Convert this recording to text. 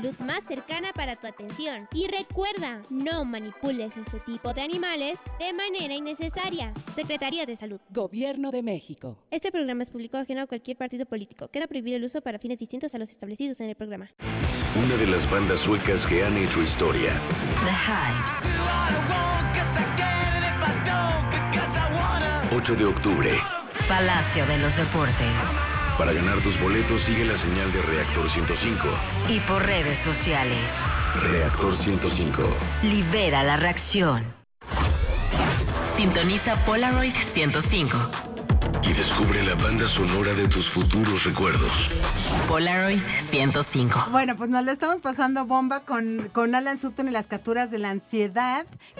más cercana para tu atención. Y recuerda, no manipules este tipo de animales de manera innecesaria. Secretaría de Salud. Gobierno de México. Este programa es público ajeno a cualquier partido político. Queda prohibido el uso para fines distintos a los establecidos en el programa. Una de las bandas suecas que han hecho historia. The Hives. 8 de octubre. Palacio de los Deportes. Para ganar tus boletos sigue la señal de Reactor 105. Y por redes sociales. Reactor 105. Libera la reacción. Sintoniza Polaroid 105. Y descubre la banda sonora de tus futuros recuerdos. Polaroid 105. Bueno, pues nos la estamos pasando bomba con Alan Sutton y las capturas de la ansiedad.